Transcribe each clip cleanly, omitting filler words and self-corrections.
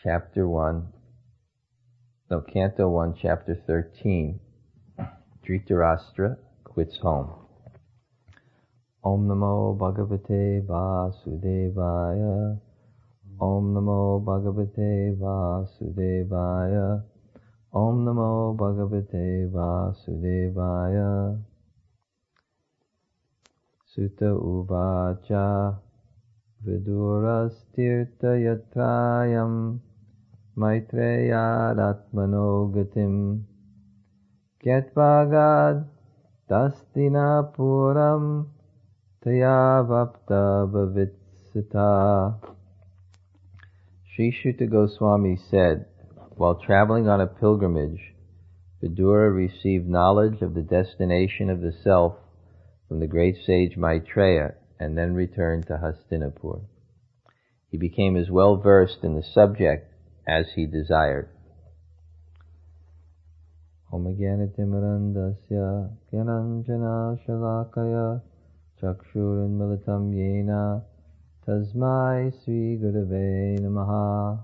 Canto 1, Chapter 13. Dhritarashtra quits home. Om Namo Bhagavate Vasudevaya. Om Namo Bhagavate Vasudevaya. Om Namo Bhagavate Vasudevaya. Sutta Uvacha Vidurastirtha Yatrayam Maitreyadatmano Gatim Gyattvagad Dastinapuram Tayavapta Bhavitsata. Sri Shuta Goswami said, while traveling on a pilgrimage, Vidura received knowledge of the destination of the self from the great sage Maitreya and then returned to Hastinapur. He became as well versed in the subject as he desired. Om Jnanatimirandasya Gyananjana Shalakaya Chakshurinmilitam Yena Tasmai Sri Gurave Namaha.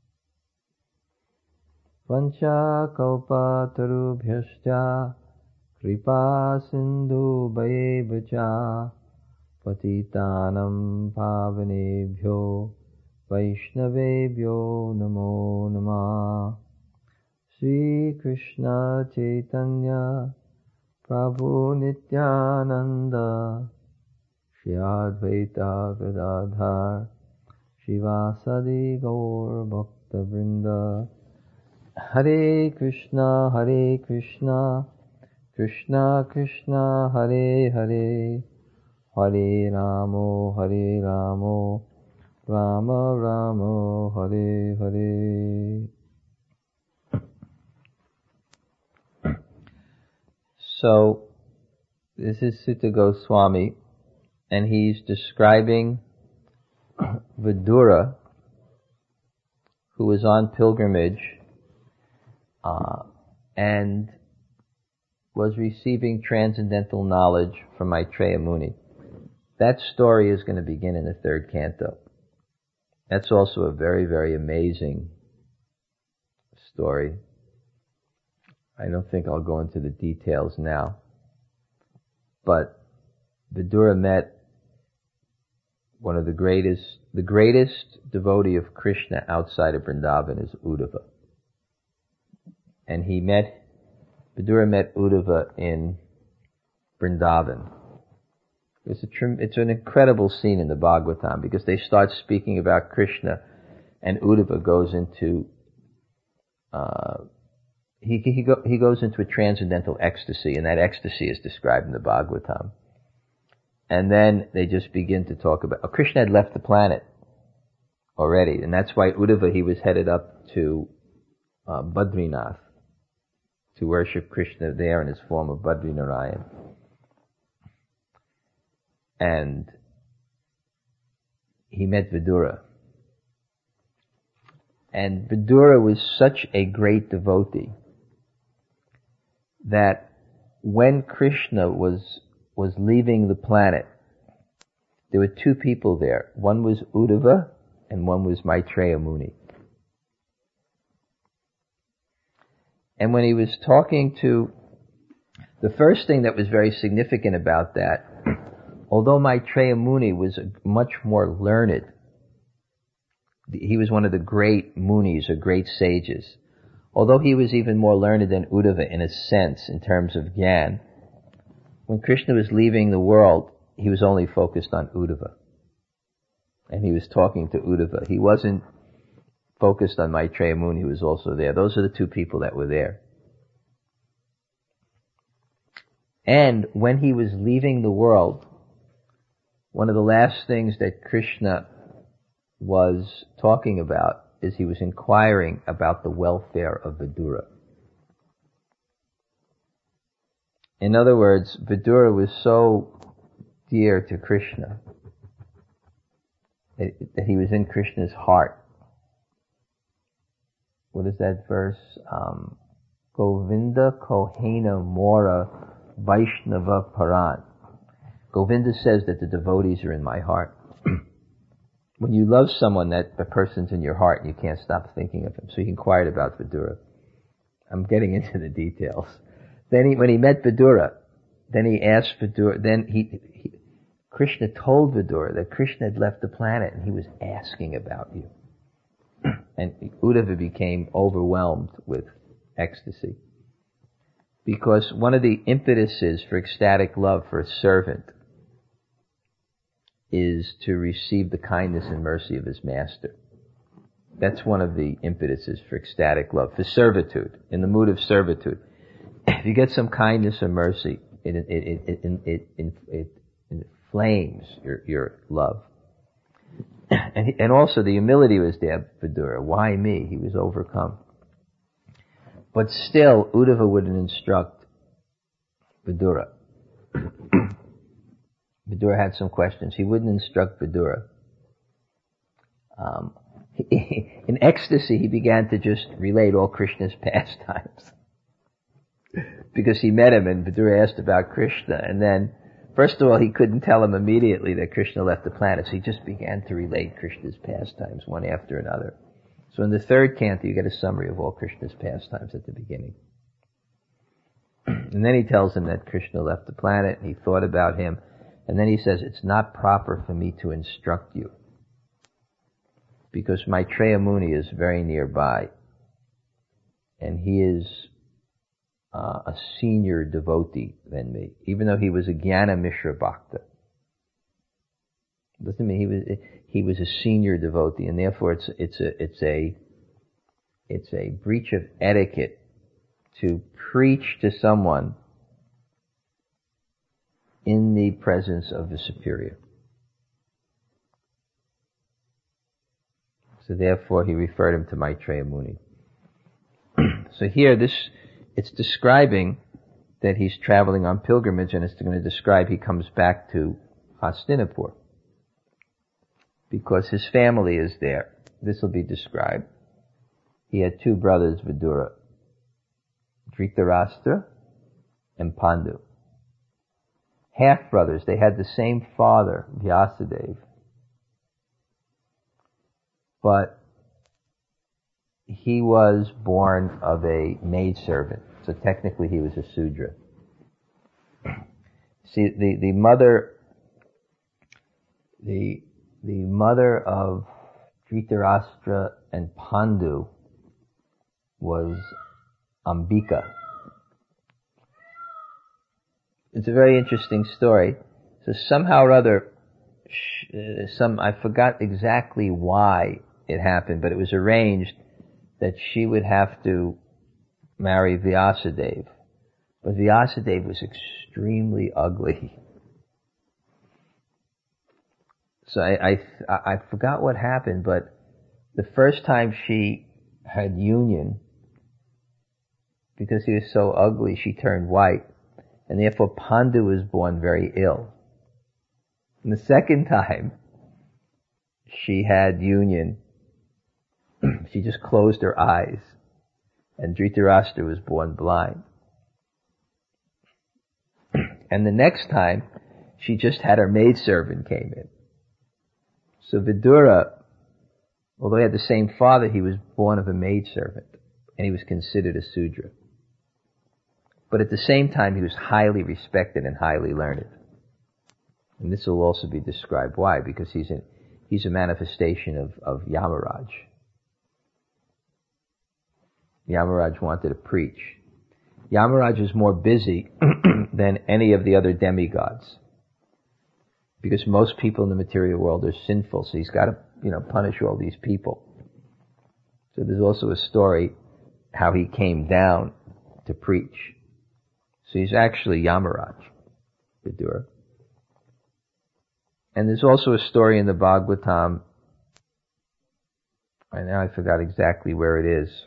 Vancha Kalpa Tarubhyascha Kripa Sindhu Bhayevacha Patitanam Pavanebhyo Vaishnavebhyo Namo Namah. Sri Krishna Chaitanya Prabhu Nityananda Shri Advaita Gadadhar Shivasadi Gaur Bhakta Vrinda. Hare Krishna Krishna Krishna Hare Hare Hare Ramo Rama Rama Hare Hare. So, this is Sutta Goswami, and he's describing Vidura, who was on pilgrimage and was receiving transcendental knowledge from Maitreya Muni. That story is going to begin in the third canto. That's also a very, very amazing story. I don't think I'll go into the details now. But Vidura met one of the greatest devotee of Krishna outside of Vrindavan is Uddhava. And Vidura met Uddhava in Vrindavan. It's an incredible scene in the Bhagavatam because they start speaking about Krishna and Uddhava goes into he goes into a transcendental ecstasy, and that ecstasy is described in the Bhagavatam. And then they just begin to talk about Krishna had left the planet already, and that's why Uddhava, he was headed up to Badrinath to worship Krishna there in his form of Badrinarayan. And he met Vidura. And Vidura was such a great devotee that when Krishna was leaving the planet, there were two people there. One was Uddhava and one was Maitreya Muni. And when he was talking to, the first thing that was very significant about that, although Maitreya Muni was much more learned, he was one of the great munis or great sages. Although he was even more learned than Uddhava in a sense, in terms of Gyan, when Krishna was leaving the world, he was only focused on Uddhava. And he was talking to Uddhava. He wasn't focused on Maitreya Muni, who was also there. Those are the two people that were there. And when he was leaving the world, one of the last things that Krishna was talking about is he was inquiring about the welfare of Vidura. In other words, Vidura was so dear to Krishna that he was in Krishna's heart. What is that verse? Govinda Kohena Mora Vaishnava Paran. Govinda says that the devotees are in my heart. When you love someone, that the person's in your heart and you can't stop thinking of him. So he inquired about Vidura. I'm getting into the details. Then when he met Vidura, then he asked Vidura, Krishna told Vidura that Krishna had left the planet and he was asking about you. And Uddhava became overwhelmed with ecstasy. Because one of the impetuses for ecstatic love for a servant is to receive the kindness and mercy of his master. That's one of the impetuses for ecstatic love, for servitude, in the mood of servitude. If you get some kindness or mercy, it inflames your love. And also the humility was there for Vidura. Why me? He was overcome. But still, Uddhava wouldn't instruct Vidura. Vidura had some questions. He wouldn't instruct Vidura. In ecstasy, he began to just relate all Krishna's pastimes. Because he met him and Vidura asked about Krishna, and then, first of all, he couldn't tell him immediately that Krishna left the planet, so he just began to relate Krishna's pastimes one after another. So in the third canto, you get a summary of all Krishna's pastimes at the beginning. And then he tells him that Krishna left the planet, and he thought about him, and then he says, it's not proper for me to instruct you, because Maitreya Muni is very nearby, and he is a senior devotee than me, even though he was a Jnana Mishra Bhakta. Doesn't mean he was a senior devotee, and therefore it's a breach of etiquette to preach to someone in the presence of the superior. So therefore he referred him to Maitreya Muni. So here it's describing that he's traveling on pilgrimage, and it's going to describe he comes back to Hastinapur because his family is there. This will be described. He had two brothers, Vidura, Dhritarashtra and Pandu. Half-brothers. They had the same father, Vyasadeva, but he was born of a maidservant, so technically he was a Sudra. See, the mother of Dhritarashtra and Pandu was Ambika. It's a very interesting story. So somehow or other, I forgot exactly why it happened, but it was arranged that she would have to marry Vyasadeva. But Vyasadeva was extremely ugly. So I forgot what happened, but the first time she had union, because he was so ugly, she turned white, and therefore Pandu was born very ill. And the second time she had union, she just closed her eyes, and Dhritarashtra was born blind. And the next time, she just had her maidservant came in. So Vidura, although he had the same father, he was born of a maidservant, and he was considered a Sudra. But at the same time, he was highly respected and highly learned. And this will also be described why, because he's a manifestation of Yamaraj. Yamaraj wanted to preach. Yamaraj is more busy than any of the other demigods, because most people in the material world are sinful, so he's got to, punish all these people. So there's also a story how he came down to preach. So he's actually Yamaraj, Vidura. And there's also a story in the Bhagavatam, and now I forgot exactly where it is.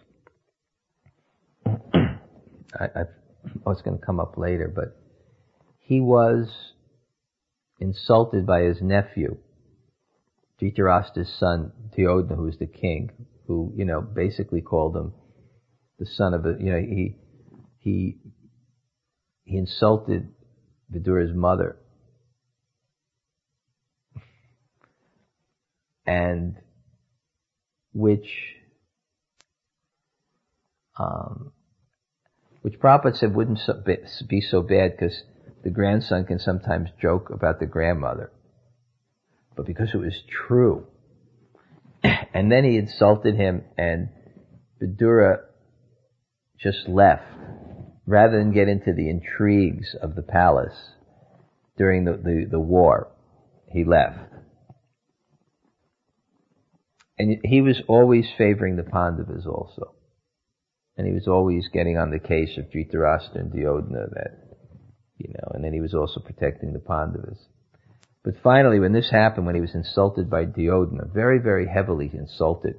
It's going to come up later, but he was insulted by his nephew, Dhritarashtra's son, Duryodhana, who was the king, who, basically called him the son of he insulted Vidura's mother. and which Prabhupada said wouldn't be so bad because the grandson can sometimes joke about the grandmother, but because it was true. And then he insulted him, and Vidura just left. Rather than get into the intrigues of the palace during the war, he left. And he was always favoring the Pandavas also. And he was always getting on the case of Dhritarashtra and Duryodhana and then he was also protecting the Pandavas. But finally, when this happened, when he was insulted by Duryodhana, very, very heavily insulted,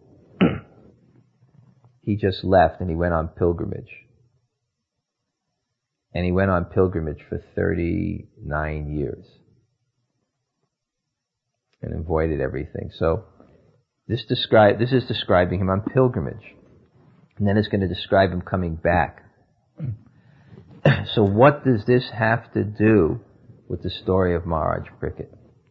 he just left and he went on pilgrimage. And he went on pilgrimage for 39 years. And avoided everything. So, this is describing him on pilgrimage. And then it's going to describe him coming back. So what does this have to do with the story of Maharaj Parikshit?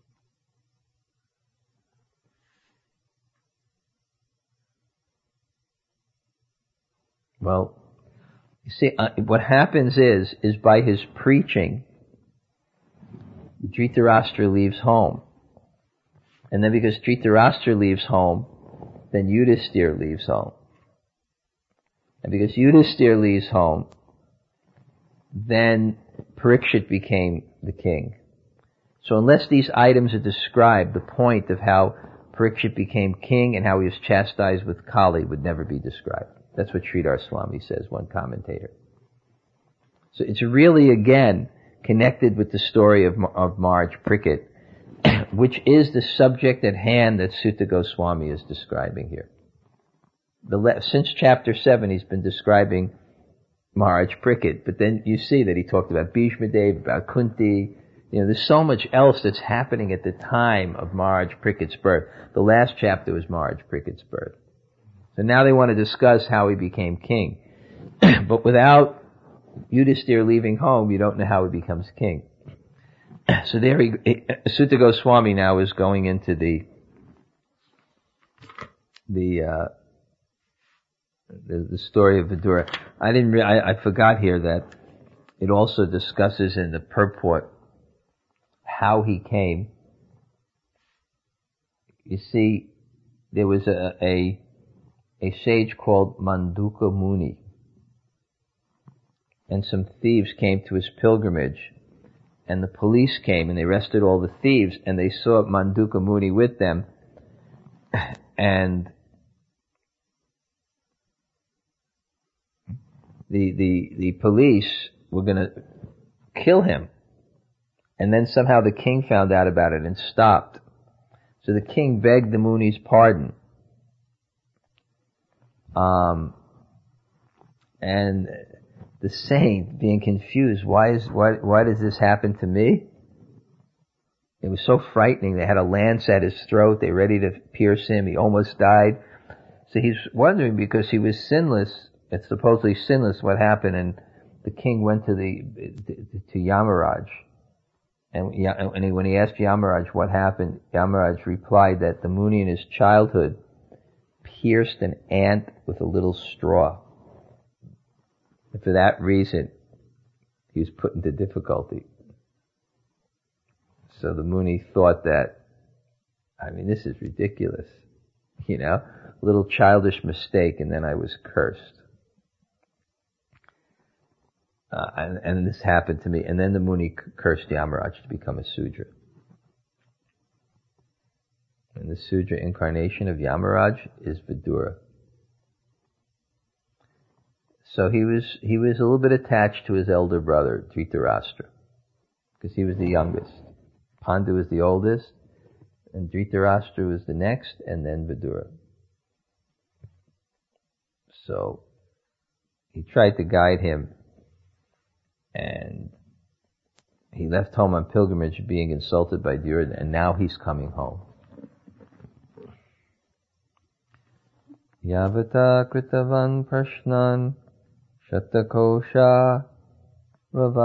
Well, you see, what happens is by his preaching, Dhritarashtra leaves home. And then because Dhritarashtra leaves home, then Yudhisthira leaves home. And because Yudhisthira leaves home, then Parikshit became the king. So unless these items are described, the point of how Parikshit became king and how he was chastised with Kali would never be described. That's what Sridhar Swami says, one commentator. So it's really, again, connected with the story of Maharaj Parikshit, which is the subject at hand that Sutta Goswami is describing here. Since chapter 7, he's been describing Maharaj Parikshit, but then you see that he talked about Bhishma Dev, about Kunti. There's so much else that's happening at the time of Maharaj Parikshit's birth. The last chapter was Maharaj Parikshit's birth. So now they want to discuss how he became king. But without Yudhisthira leaving home, you don't know how he becomes king. So there Sutta Goswami now is going into the story of Vidura. I forgot here that it also discusses in the purport how he came. You see, there was a sage called Manduka Muni, and some thieves came to his pilgrimage, and the police came and they arrested all the thieves, and they saw Manduka Muni with them, and the police were going to kill him. And then somehow the king found out about it and stopped. So the king begged the Muni's pardon. And the saint, being confused, why does this happen to me? It was so frightening. They had a lance at his throat. They were ready to pierce him. He almost died. So he's wondering, because he was sinless, it's supposedly sinless, what happened. And the king went to Yamaraj. And when he asked Yamaraj what happened, Yamaraj replied that the Muni in his childhood pierced an ant with a little straw. And for that reason, he was put into difficulty. So the Muni thought that, this is ridiculous. A little childish mistake, and then I was cursed. And this happened to me. And then the Muni cursed Yamaraj to become a Sudra. And the Sudra incarnation of Yamaraj is Vidura. So he was a little bit attached to his elder brother, Dhritarashtra, because he was the youngest. Pandu was the oldest, and Dhritarashtra was the next, and then Vidura. So he tried to guide him, and he left home on pilgrimage, being insulted by Duryodhana, and now he's coming home. Yavata kritavan prashnan shatakosha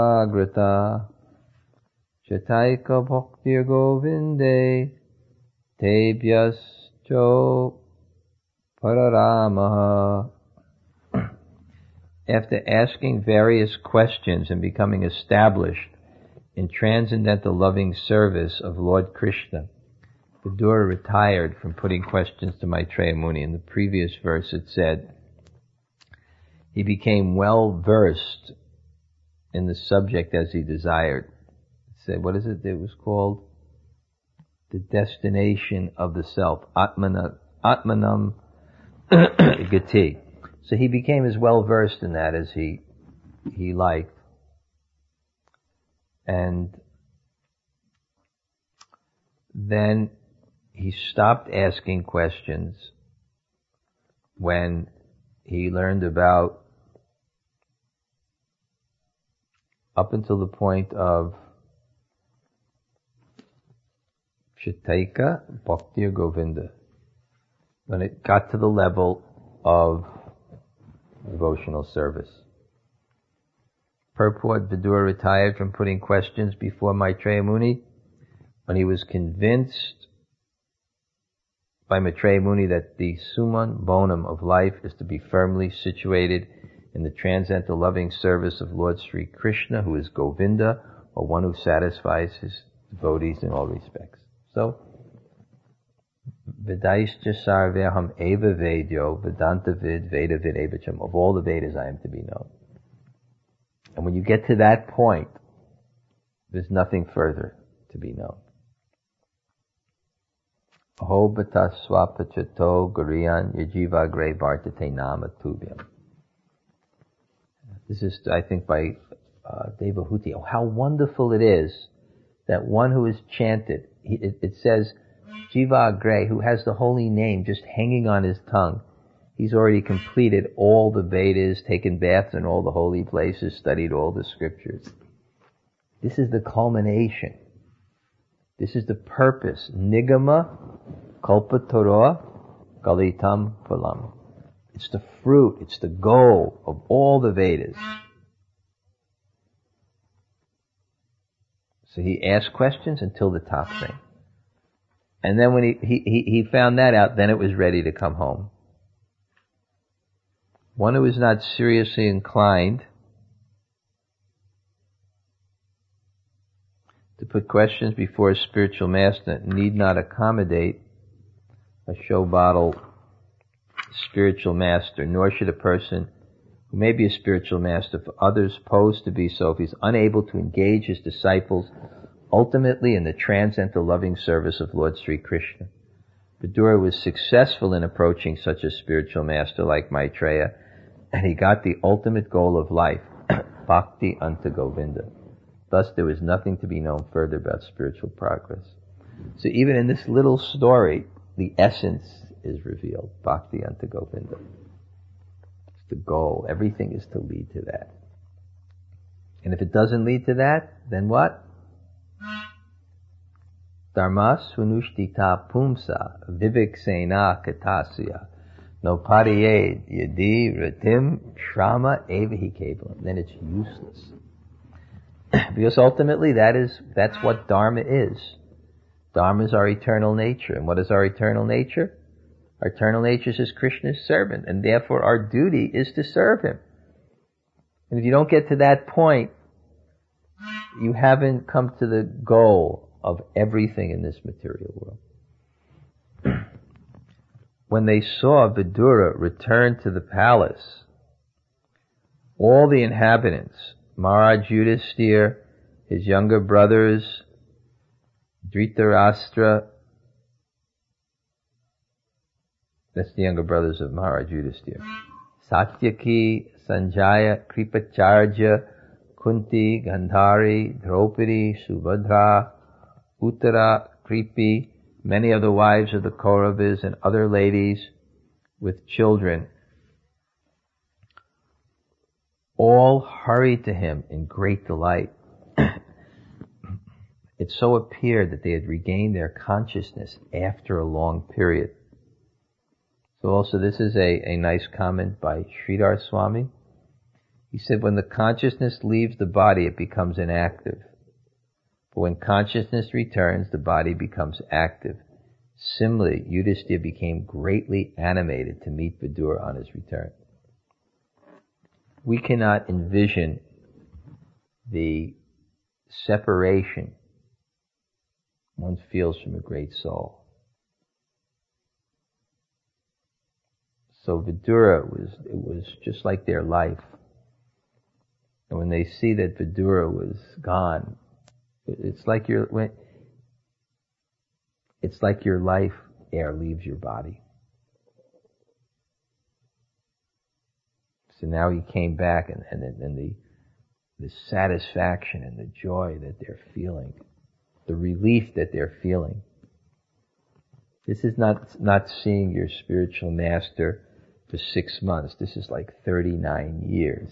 ravagrita chataika bhaktir govinde Tebhyascho Pararamaha. After asking various questions and becoming established in transcendental loving service of Lord Krishna, Vidura retired from putting questions to Maitreya Muni. In the previous verse it said, he became well versed in the subject as he desired. It said, what is it? It was called the destination of the self, Atmanam Gati. So he became as well versed in that as he liked. And then he stopped asking questions when he learned about, up until the point of Chitaika Bhakti Govinda, when it got to the level of devotional service. Purport: Vidura retired from putting questions before Maitreya Muni when he was convinced by Maitreya Muni that the summum bonum of life is to be firmly situated in the transcendental loving service of Lord Sri Krishna, who is Govinda, or one who satisfies his devotees in all respects. So, Vedaischa sarveham eva vedyo, Vedanta vid, Veda vid evacham. Of all the Vedas I am to be known. And when you get to that point, there's nothing further to be known. Aho bata swapachato guriyan yajiva gre vartate nama tubhyam. This is, I think, by Devahuti. Oh, how wonderful it is that one who is chanted, it says, Jiva Agre, who has the holy name just hanging on his tongue, he's already completed all the Vedas, taken baths in all the holy places, studied all the scriptures. This is the culmination. This is the purpose. Nigama kalpatara galitam phalam. It's the fruit, it's the goal of all the Vedas. So he asked questions until the top thing. And then when he found that out, then it was ready to come home. One who is not seriously inclined to put questions before a spiritual master need not accommodate a show bottle spiritual master, nor should a person who may be a spiritual master for others pose to be so if he's unable to engage his disciples ultimately in the transcendental loving service of Lord Sri Krishna. Vidura was successful in approaching such a spiritual master like Maitreya, and he got the ultimate goal of life, bhakti unto Govinda. Thus there was nothing to be known further about spiritual progress. So even in this little story, the essence is revealed, bhakti unto Govinda. It's the goal. Everything is to lead to that. And if it doesn't lead to that, then what? Dharma sunushtita pumsa viviksena katasya no pariyed yadi ritim shrama evahi kevalam. Then it's useless. Because ultimately that's what Dharma is. Dharma is our eternal nature. And what is our eternal nature? Our eternal nature is Krishna's servant, and therefore our duty is to serve him. And if you don't get to that point, you haven't come to the goal of everything in this material world. When they saw Vidura return to the palace, all the inhabitants, Maharaj Yudhisthira, his younger brothers, Dhritarashtra, that's the younger brothers of Maharaj Yudhisthira, Satyaki, Sanjaya, Kripacharya, Kunti, Gandhari, Draupadi, Subhadra, Uttara, Kripi, many of the wives of the Kauravas and other ladies with children, all hurried to him in great delight. It so appeared that they had regained their consciousness after a long period. So also this is a nice comment by Sridhar Swami. He said, when the consciousness leaves the body, it becomes inactive. But when consciousness returns, the body becomes active. Similarly, Yudhisthira became greatly animated to meet Vidura on his return. We cannot envision the separation one feels from a great soul. So Vidura was just like their life. And when they see that Vidura was gone, it's like your life air leaves your body. So now he came back, and the satisfaction and the joy that they're feeling, the relief that they're feeling. This is not seeing your spiritual master for 6 months. This is like 39 years.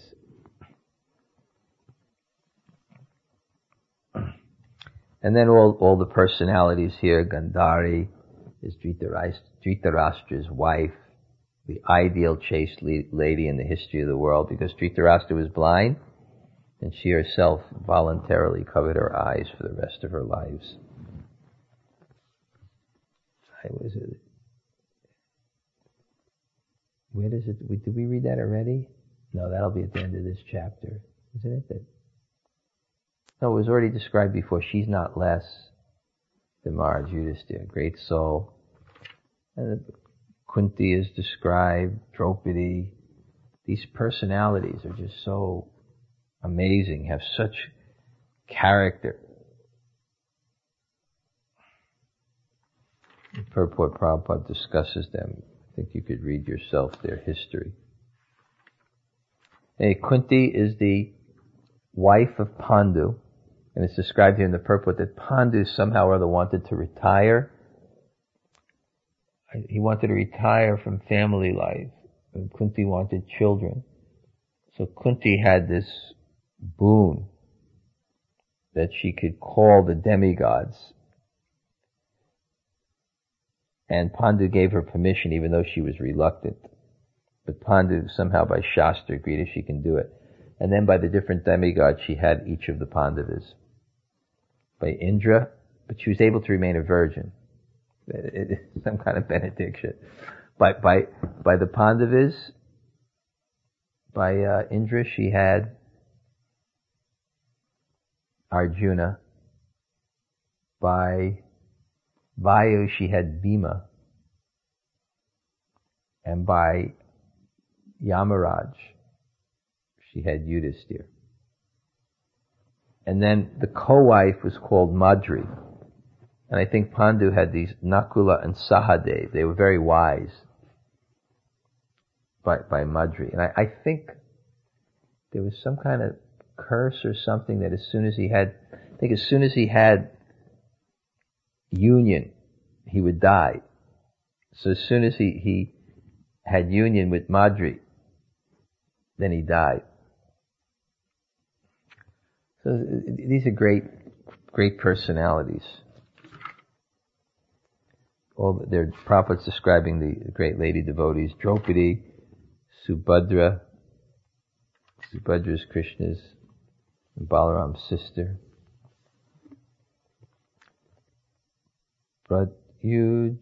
And then all the personalities here. Gandhari is Dhritarashtra's wife, the ideal chaste lady in the history of the world, because Dhritarashtra was blind, and she herself voluntarily covered her eyes for the rest of her lives. Where does it? Did we read that already? No, that'll be at the end of this chapter, isn't it? No, it was already described before. She's not less than Maharaj Yudhisthira, great soul. And Kunti is described, Draupadi. These personalities are just so amazing, have such character. The purport Prabhupada discusses them. I think you could read yourself their history. Kunti is the wife of Pandu, and it's described here in the purport that Pandu somehow or other wanted to retire. He wanted to retire from family life, and Kunti wanted children. So Kunti had this boon that she could call the demigods. And Pandu gave her permission, even though she was reluctant. But Pandu somehow by Shastra agreed if she can do it. And then by the different demigods, she had each of the Pandavas. By Indra, but she was able to remain a virgin. Some kind of benediction. By the Pandavas, by Indra, she had Arjuna. By Vayu, she had Bhima. And by Yamaraj, she had Yudhisthira. And then the co-wife was called Madri. And I think Pandu had these Nakula and Sahadev. They were very wise by Madri. And I think there was some kind of curse or something that as soon as he had union, he would die. So as soon as he had union with Madri, then he died. So these are great personalities. They're Prabhupada's describing the great lady devotees, Draupadi, Subhadra. Subhadra is Krishna's and Balaram's sister. Pratyujagmu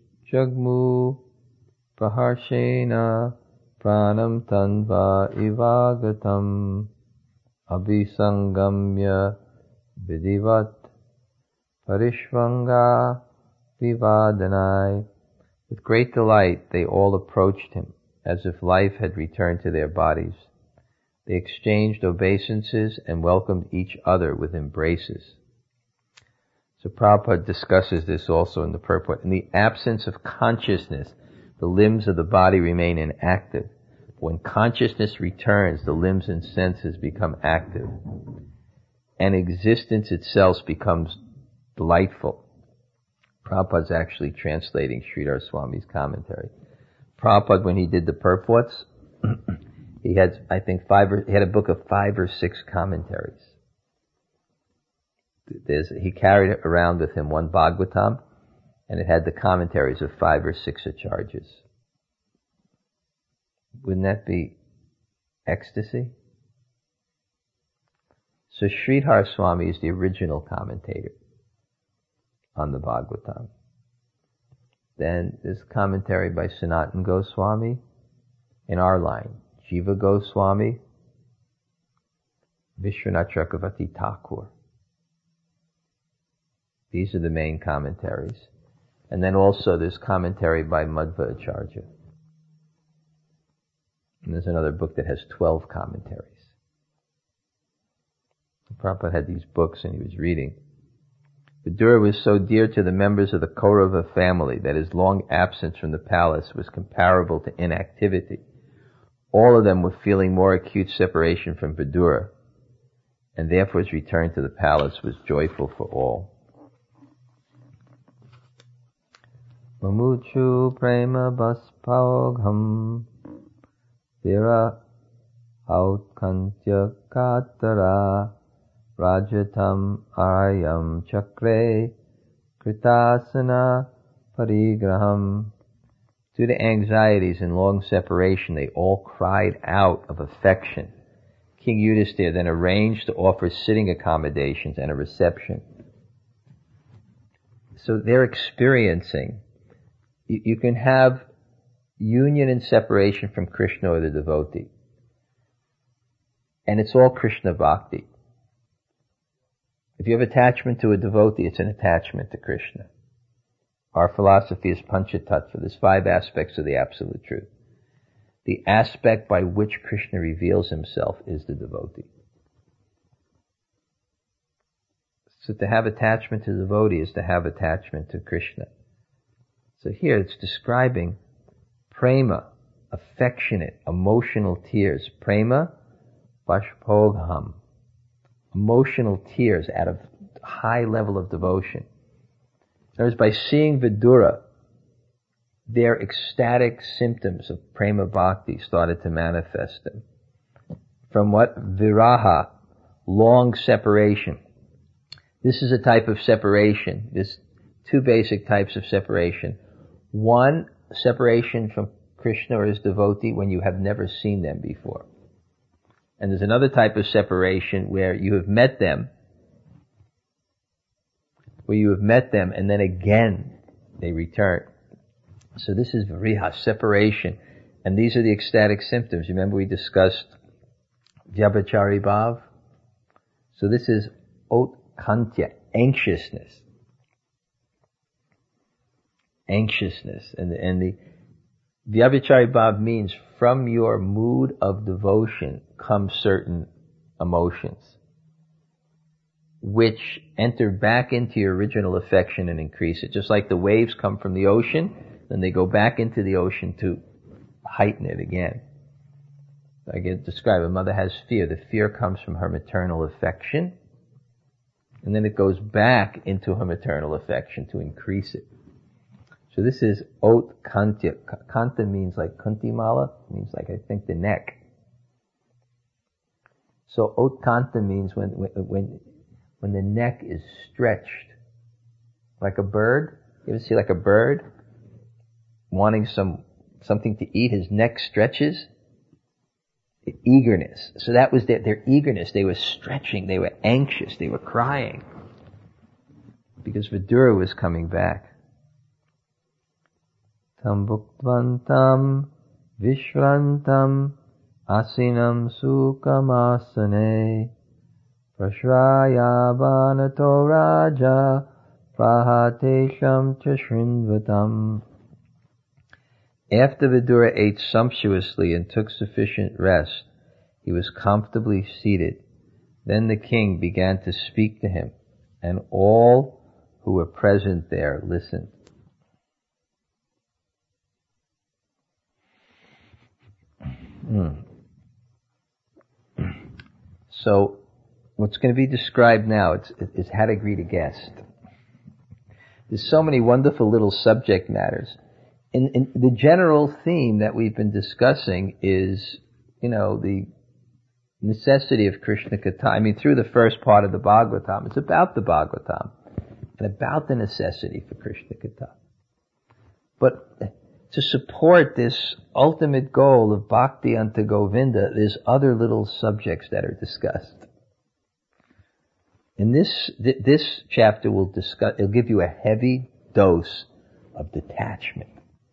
praharshena pranam tanva ivagatam abhisangamya vidivat parishvanga vivadanai. With great delight they all approached him, as if life had returned to their bodies. They exchanged obeisances and welcomed each other with embraces. So Prabhupada discusses this also in the purport. In the absence of consciousness, the limbs of the body remain inactive. When consciousness returns, the limbs and senses become active, and existence itself becomes delightful. Prabhupada's actually translating Sridhar Swami's commentary. Prabhupada, when he did the purports, he had, I think, he had a book of 5 or 6 commentaries. He carried around with him one Bhagavatam, and it had the commentaries of 5 or 6 acharjas. Wouldn't that be ecstasy? So Sridhar Swami is the original commentator on the Bhagavatam. Then there's a commentary by Sanatana Goswami. In our line, Jiva Goswami, Vishwanath Chakravarti Thakur. These are the main commentaries. And then also there's commentary by Madhva Acharya. And there's another book that has 12 commentaries. Prabhupada had these books and he was reading. Vidura was so dear to the members of the Kaurava family that his long absence from the palace was comparable to inactivity. All of them were feeling more acute separation from Vidura, and therefore his return to the palace was joyful for all. Mamuchu prema baspaugham vira autkantya katara rajatam arayam chakre kritasana parigraham. Due to anxieties and long separation, they all cried out of affection. King Yudhisthira then arranged to offer sitting accommodations and a reception. So they're experiencing, you can have union and separation from Krishna or the devotee. And it's all Krishna bhakti. If you have attachment to a devotee, it's an attachment to Krishna. Our philosophy is Panchatattva. There's 5 aspects of the Absolute Truth. The aspect by which Krishna reveals himself is the devotee. So to have attachment to the devotee is to have attachment to Krishna. So here it's describing prema, affectionate, emotional tears. Prema, bashpogham, emotional tears out of high level of devotion. In other words, by seeing Vidura, their ecstatic symptoms of prema bhakti started to manifest them. From what? Viraha, long separation. This is a type of separation. There's 2 basic types of separation. One, separation from Krishna or his devotee when you have never seen them before. And there's another type of separation where you have met them, and then again they return. So this is vriha, separation. And these are the ecstatic symptoms. Remember we discussed Vyabhachari Bhav? So this is utkantya, anxiousness. Anxiousness. And the Vyabhachari Bhav means from your mood of devotion come certain emotions, which enter back into your original affection and increase it. Just like the waves come from the ocean, then they go back into the ocean to heighten it again. I can describe, a mother has fear. The fear comes from her maternal affection, and then it goes back into her maternal affection to increase it. So this is utkantya. Kanta means like kuntimala, means like, I think, the neck. So utkanta means when the neck is stretched, like a bird. You ever see like a bird wanting something to eat? His neck stretches. The eagerness. So that was their eagerness. They were stretching. They were anxious. They were crying because Vidura was coming back. Tam bhuktvantam vishrantam asinam sukamasane prashrayabanato raja prahatesham chashrinvatam. After Vidura ate sumptuously and took sufficient rest, he was comfortably seated. Then the king began to speak to him, and all who were present there listened. So, what's going to be described now is how to greet a guest. There's so many wonderful little subject matters. In the general theme that we've been discussing is, the necessity of Krishna Katha. I mean, through the first part of the Bhagavatam, it's about the Bhagavatam and about the necessity for Krishna Katha. But to support this ultimate goal of bhakti unto Govinda, there's other little subjects that are discussed. In this chapter will give you a heavy dose of detachment.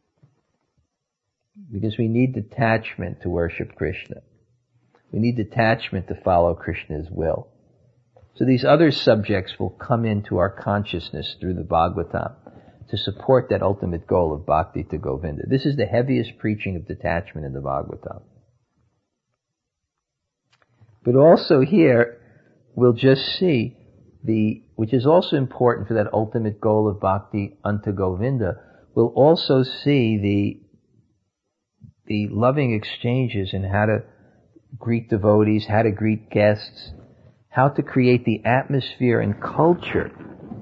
Because we need detachment to worship Krishna. We need detachment to follow Krishna's will. So these other subjects will come into our consciousness through the Bhagavatam to support that ultimate goal of bhakti to Govinda. This is the heaviest preaching of detachment in the Bhagavatam. But also here, we'll just see which is also important for that ultimate goal of bhakti unto Govinda, we'll also see the loving exchanges in how to greet devotees, how to greet guests, how to create the atmosphere and culture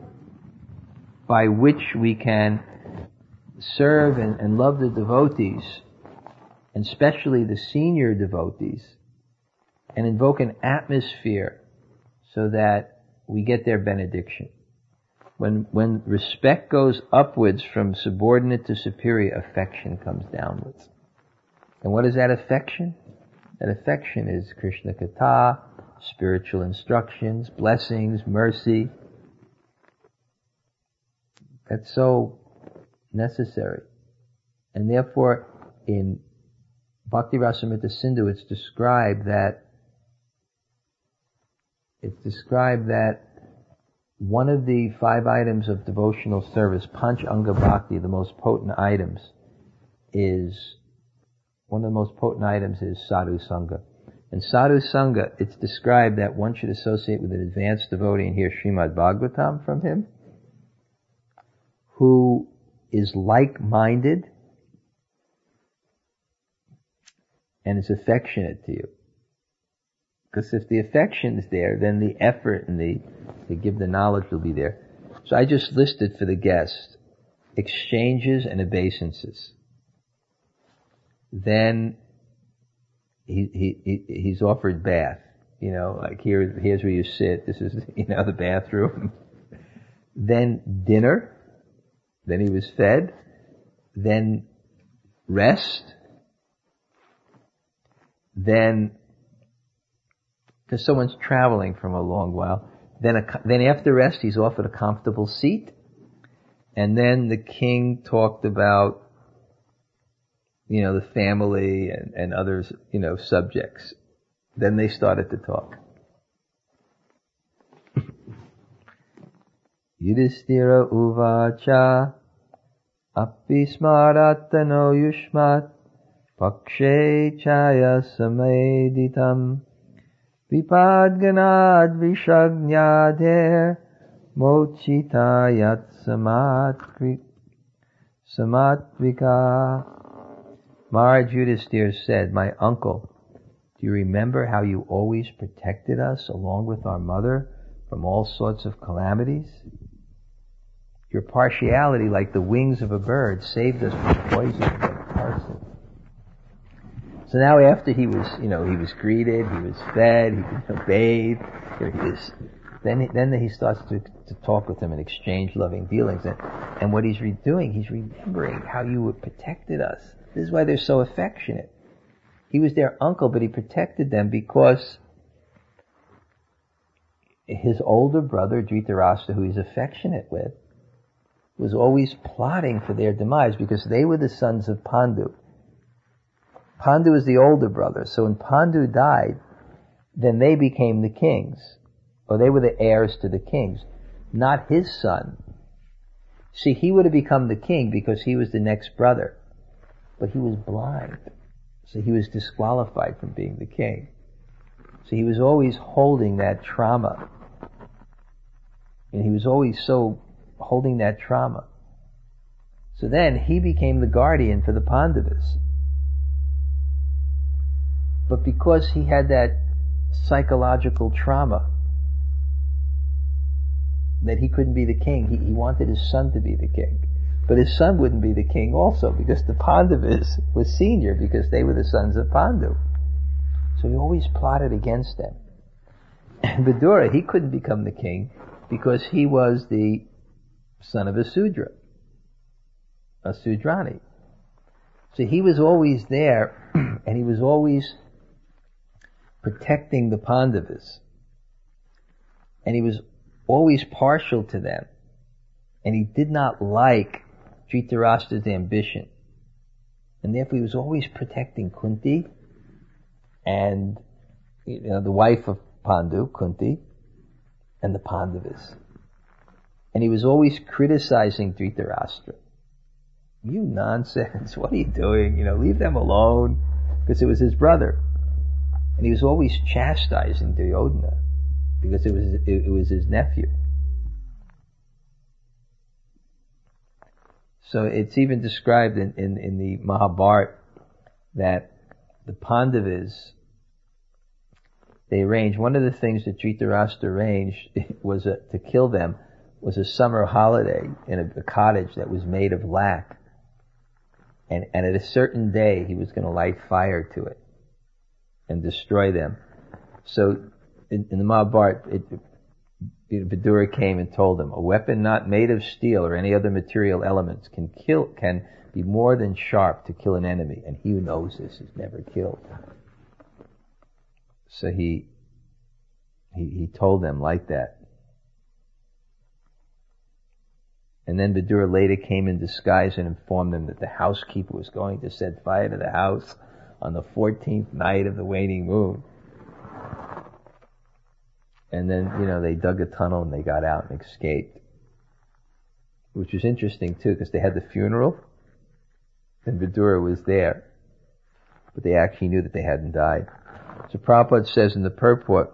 by which we can serve and love the devotees, and especially the senior devotees, and invoke an atmosphere so that we get their benediction. When respect goes upwards from subordinate to superior, affection comes downwards. And what is that affection? That affection is Krishna Katha, spiritual instructions, blessings, mercy. That's so necessary. And therefore, in Bhakti Rasamrita Sindhu, it's described that one of the 5 items of devotional service, Panch Anga Bhakti, one of the most potent items is Sadhu Sangha. And Sadhu Sangha, it's described that one should associate with an advanced devotee and hear Srimad Bhagavatam from him, who is like-minded and is affectionate to you. Because if the affection is there, then the effort and to give the knowledge will be there. So I just listed for the guest exchanges and obeisances. Then he's offered bath. Like here's where you sit. This is the bathroom. Then dinner. Then he was fed. Then rest. Then, because someone's traveling from a long while, then after rest he's offered a comfortable seat, and then the king talked about the family and others subjects. Then they started to talk. Yudhishthira uvacha apismaratano yushmat pakshe chaya sameditam vipadganad vishagnyadher mochitayat samatvika. Maharaj Yudhisthira said, "My uncle, do you remember how you always protected us along with our mother from all sorts of calamities? Your partiality, like the wings of a bird, saved us from poison and arson." So now after he was greeted, he was fed, he bathed, then he starts to talk with him and exchange loving dealings. And what he's doing, he's remembering how you protected us. This is why they're so affectionate. He was their uncle, but he protected them because his older brother, Dhritarashtra, who he's affectionate with, was always plotting for their demise because they were the sons of Pandu. Pandu is the older brother, so when Pandu died, then they became the kings, or they were the heirs to the kings, not his son. See, he would have become the king because he was the next brother, but he was blind, so he was disqualified from being the king. So he was always holding that trauma, and he was always so holding that trauma. So then he became the guardian for the Pandavas. But because he had that psychological trauma that he couldn't be the king, he wanted his son to be the king. But his son wouldn't be the king also because the Pandavas were senior because they were the sons of Pandu. So he always plotted against them. And Vidura, he couldn't become the king because he was the son of a Sudra, a Sudrani. So he was always there, and he was always protecting the Pandavas. And he was always partial to them. And he did not like Dhritarashtra's ambition. And therefore he was always protecting Kunti and the wife of Pandu, Kunti, and the Pandavas. And he was always criticizing Dhritarashtra. You nonsense, what are you doing? Leave them alone. Because it was his brother. And he was always chastising Duryodhana because it was his nephew. So it's even described in the Mahabharata that the Pandavas, they arranged, one of the things that Dhritarashtra arranged was to kill them was a summer holiday in a cottage that was made of lac. And at a certain day he was going to light fire to it and destroy them. So in the Mahabharata, Vidura came and told him, a weapon not made of steel or any other material elements can be more than sharp to kill an enemy, and he who knows this is never killed. So he told them like that. And then Vidura later came in disguise and informed them that the housekeeper was going to set fire to the house on the 14th night of the waning moon. And then, they dug a tunnel and they got out and escaped. Which was interesting too, because they had the funeral, and Vidura was there. But they actually knew that they hadn't died. So Prabhupada says in the purport,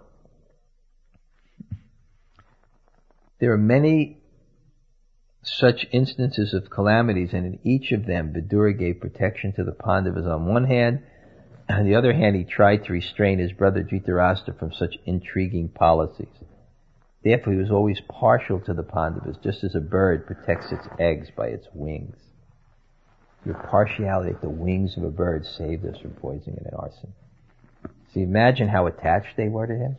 there are many such instances of calamities, and in each of them Vidura gave protection to the Pandavas on one hand, and on the other hand he tried to restrain his brother Dhritarashtra from such intriguing policies. Therefore he was always partial to the Pandavas, just as a bird protects its eggs by its wings. Your partiality at the wings of a bird saved us from poisoning and arson. So imagine how attached they were to him.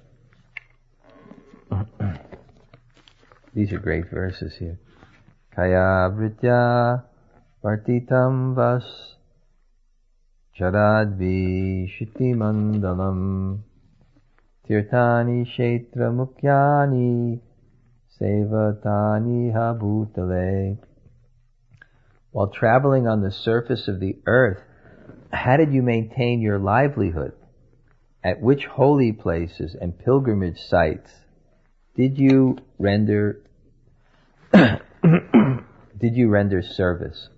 These are great verses here. Kaya vritya vartitam vas charadvi shiti mandalam tirtani kshetra mukyani sevatani habutale. While traveling on the surface of the earth, how did you maintain your livelihood? At which holy places and pilgrimage sites did you render service?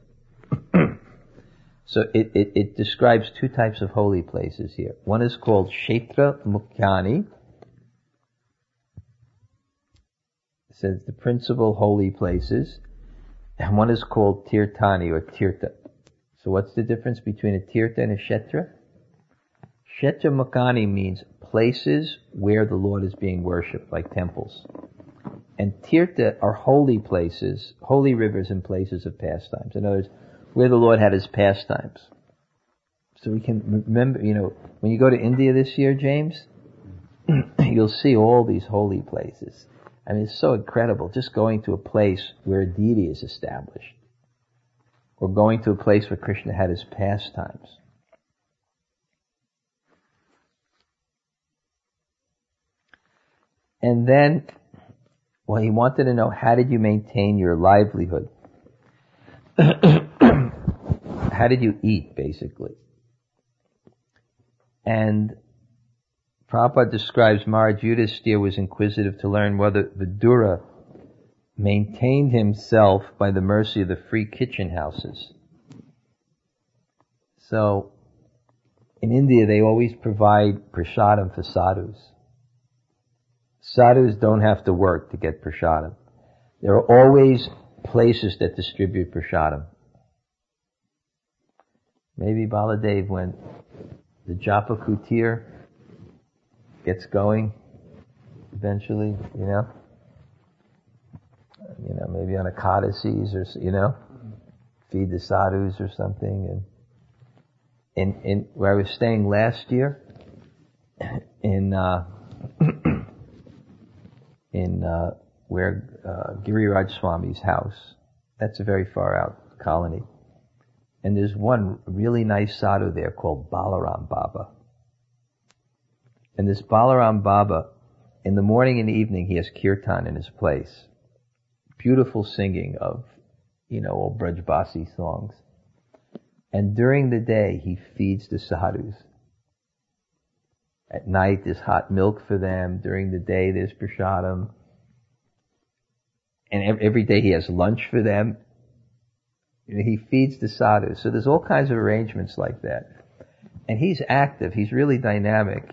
So it describes two types of holy places here. One is called Kshetra Mukyani. It says the principal holy places. And one is called Tirtani or Tirtha. So what's the difference between a Tirtha and a Kshetra? Kshetra Mukyani means places where the Lord is being worshipped, like temples. And Tirtha are holy places, holy rivers and places of pastimes. In other words, where the Lord had his pastimes. So we can remember, when you go to India this year, James, you'll see all these holy places. I mean, it's so incredible, just going to a place where a deity is established. Or going to a place where Krishna had his pastimes. And then, he wanted to know, how did you maintain your livelihood? How did you eat, basically? And Prabhupada describes Maharaj Yudhisthira was inquisitive to learn whether Vidura maintained himself by the mercy of the free kitchen houses. So, in India they always provide prasadam for sadhus. Sadhus don't have to work to get prasadam. There are always places that distribute prasadam. Maybe Baladev, when the Japa Kutir gets going eventually, maybe on Ekadasis or, feed the sadhus or something. And in where I was staying last year, in where Giriraj Swami's house, that's a very far out colony. And there's one really nice sadhu there called Balaram Baba. And this Balaram Baba, in the morning and evening, he has kirtan in his place. Beautiful singing of all Braj Basi songs. And during the day, he feeds the sadhus. At night, there's hot milk for them. During the day, there's prasadam. And every day he has lunch for them. He feeds the sadhus. So there's all kinds of arrangements like that. And he's active. He's really dynamic.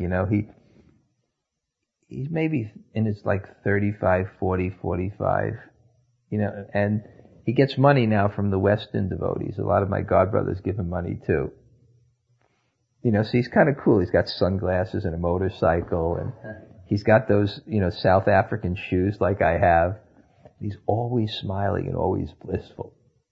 He's maybe in his 35, 40, 45. And he gets money now from the Western devotees. A lot of my godbrothers give him money too. So he's kind of cool. He's got sunglasses and a motorcycle, and he's got those, South African shoes like I have. He's always smiling and always blissful.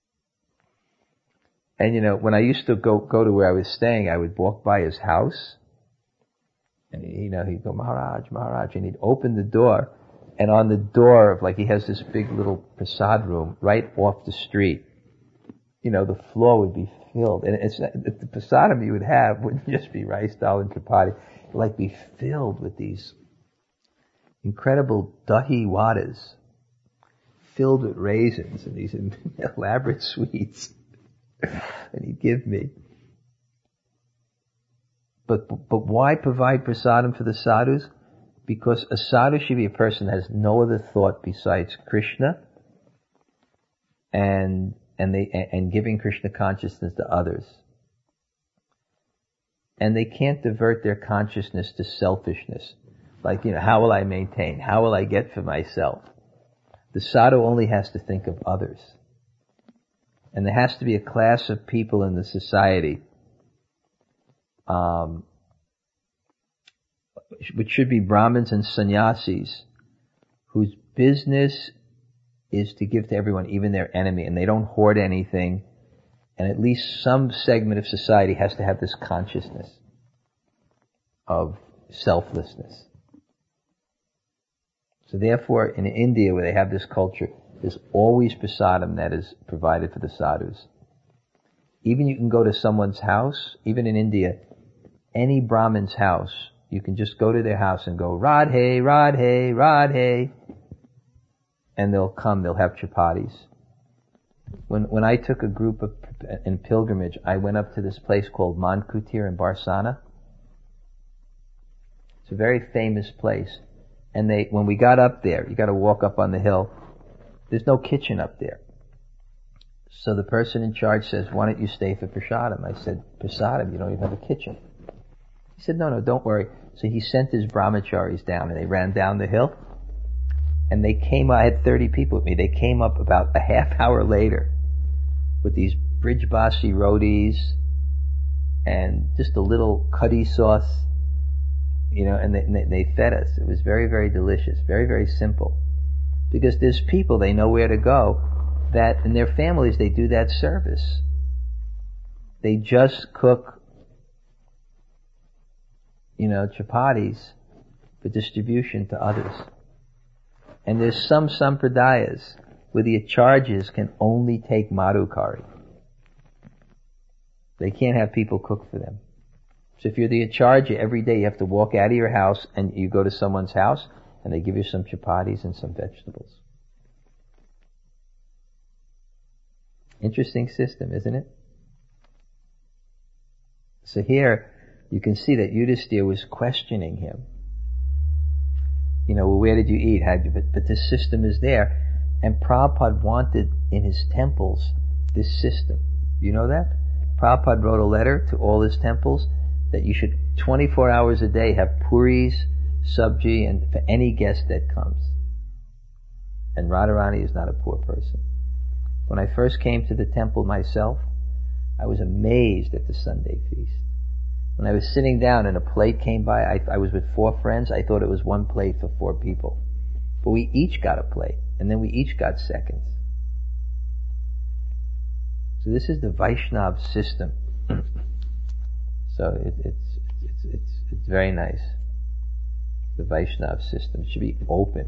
And when I used to go to where I was staying, I would walk by his house, and he'd go, Maharaj, Maharaj, and he'd open the door, and on the door of, he has this big little prasad room right off the street. The floor would be filled, and the prasadam you would have wouldn't just be rice, dal, and chapati. It would be filled with these incredible dahi wadas, filled with raisins and these elaborate sweets. And he'd give me. But why provide prasadam for the sadhus? Because a sadhu should be a person that has no other thought besides Krishna and giving Krishna consciousness to others. And they can't divert their consciousness to selfishness. How will I maintain? How will I get for myself? The sadhu only has to think of others. And there has to be a class of people in the society, which should be Brahmins and sannyasis, whose business is to give to everyone, even their enemy, and they don't hoard anything, and at least some segment of society has to have this consciousness of selflessness. So therefore, in India, where they have this culture, there's always prasadam that is provided for the sadhus. Even you can go to someone's house, even in India, any Brahmin's house, you can just go to their house and go, Radhe, Radhe, Radhe. And they'll come, they'll have chapatis. When I took a group in pilgrimage, I went up to this place called Mankutir in Barsana. It's a very famous place. And when we got up there, you gotta walk up on the hill, there's no kitchen up there. So the person in charge says, why don't you stay for prasadam? I said, prasadam? You don't even have a kitchen. He said, no, don't worry. So he sent his brahmacharis down, and they ran down the hill. And they came, I had 30 people with me, they came up about a half hour later with these Braj Basi rotis and just a little curry sauce, and they fed us. It was very, very delicious, very, very simple. Because there's people, they know where to go, that in their families they do that service. They just cook, chapatis for distribution to others. And there's some sampradayas where the acharjas can only take madhukari. They can't have people cook for them. So if you're the acharya, every day you have to walk out of your house and you go to someone's house and they give you some chapatis and some vegetables. Interesting system, isn't it? So here you can see that Yudhisthira was questioning him. Well, where did you eat? But this system is there. And Prabhupada wanted in his temples this system. You know that? Prabhupada wrote a letter to all his temples that you should 24 hours a day have puris, sabji, and for any guest that comes. And Radharani is not a poor person. When I first came to the temple myself, I was amazed at the Sunday feast. When I was sitting down and a plate came by, I was with 4 friends, I thought it was 1 plate for 4 people. But we each got a plate, and then we each got seconds. So this is the Vaishnav system. So it's very nice. The Vaishnav system. It should be open.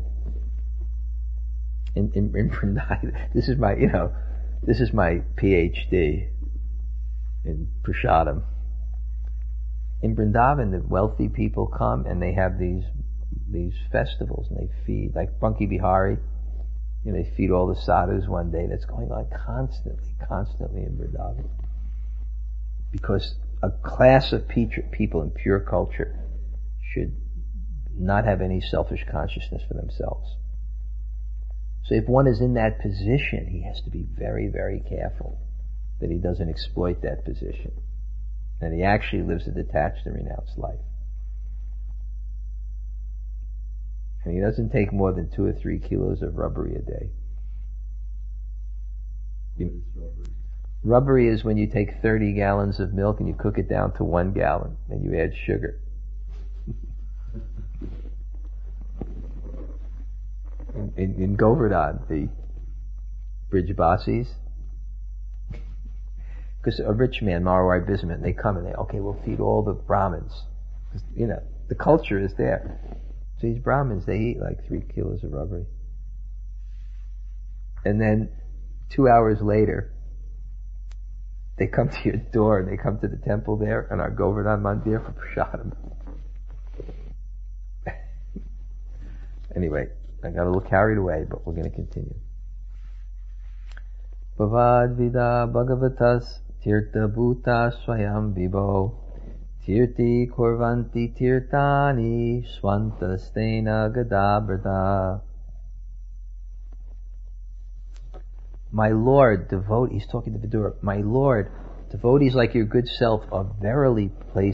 In Vrindavan, this is my PhD in prasadam. In Vrindavan, the wealthy people come and they have these festivals and they feed, like Banki Bihari. They feed all the sadhus one day. That's going on constantly in Vrindavan. Because a class of people in pure culture should not have any selfish consciousness for themselves. So if one is in that position, he has to be very, very careful that he doesn't exploit that position, and he actually lives a detached and renounced life. And he doesn't take more than 2 or 3 kilos of rubbery a day. Rubbery is when you take 30 gallons of milk and you cook it down to 1 gallon, and you add sugar. In Govardhan, the Brijbasis, because a rich man, Marwari businessman, they come and we'll feed all the Brahmins. The culture is there. So these Brahmins, they eat like 3 kilos of rubbery. And then 2 hours later, they come to your door and they come to the temple there in our Govardhan Mandir for prasadam. Anyway, I got a little carried away, but we're going to continue. Bhavad vida bhagavatas tirtha bhuta swayam vibho tirti korvanti tirtani swanta stena gadabrata. My Lord, he's talking to Vidura, my Lord, devotees like your good self are verily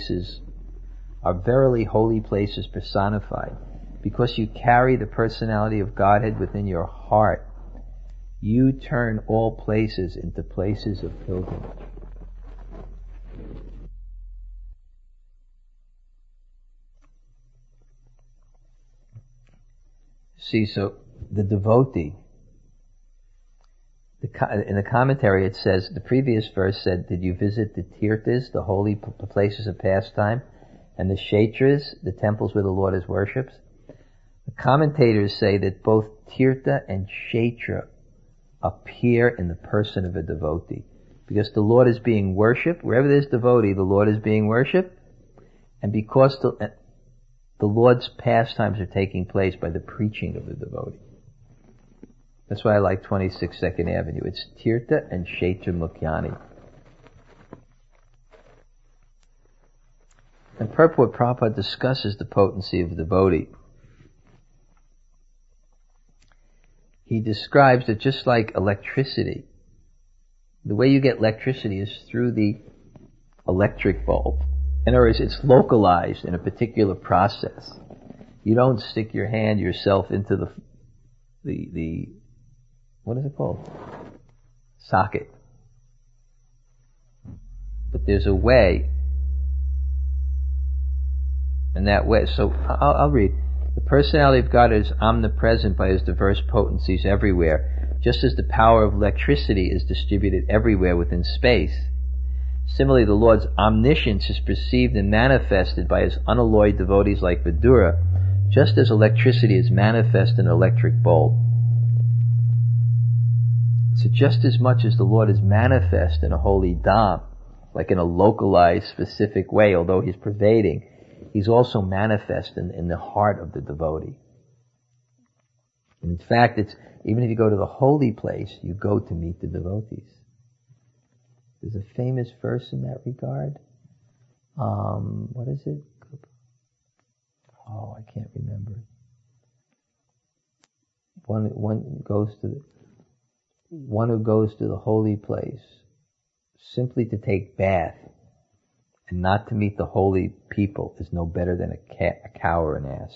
holy places personified. Because you carry the personality of Godhead within your heart, you turn all places into places of pilgrimage. See, so the devotee, in the commentary it says, the previous verse said, did you visit the tirthas, the holy places of pastime, and the kshetras, the temples where the Lord is worshipped? The commentators say that both tirtha and kshetra appear in the person of a devotee, because the Lord is being worshipped. Wherever there's devotee, the Lord is being worshipped, and because the Lord's pastimes are taking place by the preaching of the devotee. That's why I like 26 Second Avenue. It's tirtha and kshetra mukhyani. And purport Prabhupada discusses the potency of the devotee. He describes that just like electricity, the way you get electricity is through the electric bulb. In other words, it's localized in a particular process. You don't stick your hand yourself into the what is it called? Socket. But there's a way, and that way, so I'll read. The personality of God is omnipresent by His diverse potencies everywhere, just as the power of electricity is distributed everywhere within space. Similarly, the Lord's omniscience is perceived and manifested by His unalloyed devotees like Vidura, just as electricity is manifest in an electric bulb. So just as much as the Lord is manifest in a holy dham, like in a localized, specific way, although He's pervading, He's also manifest in the heart of the devotee. In fact, even if you go to the holy place, you go to meet the devotees. There's a famous verse in that regard. What is it? Oh, I can't remember. One who goes to the holy place simply to take bath and not to meet the holy people is no better than a cow or an ass.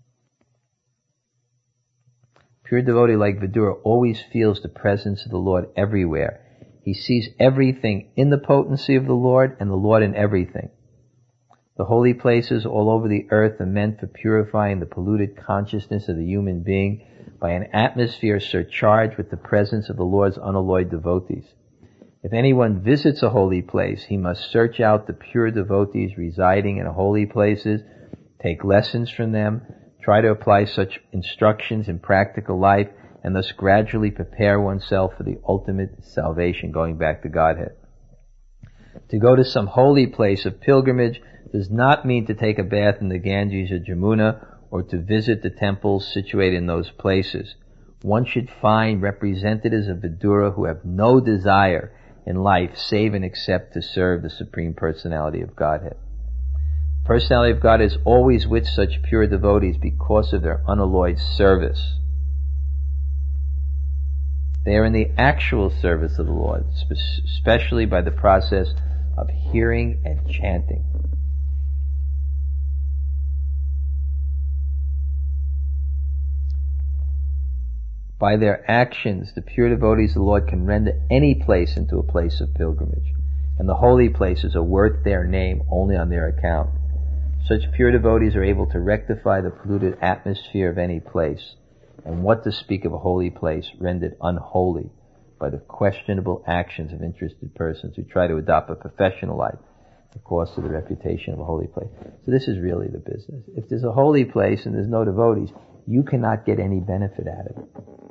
Pure devotee like Vidura always feels the presence of the Lord everywhere. He sees everything in the potency of the Lord and the Lord in everything. The holy places all over the earth are meant for purifying the polluted consciousness of the human being by an atmosphere surcharged with the presence of the Lord's unalloyed devotees. If anyone visits a holy place, he must search out the pure devotees residing in holy places, take lessons from them, try to apply such instructions in practical life, and thus gradually prepare oneself for the ultimate salvation, going back to Godhead. To go to some holy place of pilgrimage does not mean to take a bath in the Ganges or Jamuna, or to visit the temples situated in those places. one should find representatives of Vidura who have no desire in life save and except to serve the Supreme Personality of Godhead. Personality of God is always with such pure devotees because of their unalloyed service. They are in the actual service of the Lord, especially by the process of hearing and chanting. By their actions, the pure devotees of the Lord can render any place into a place of pilgrimage, and the holy places are worth their name only on their account. Such pure devotees are able to rectify the polluted atmosphere of any place, and what to speak of a holy place rendered unholy by the questionable actions of interested persons who try to adopt a professional life at the cost of the reputation of a holy place. So this is really the business. If there's a holy place and there's no devotees, you cannot get any benefit out of it.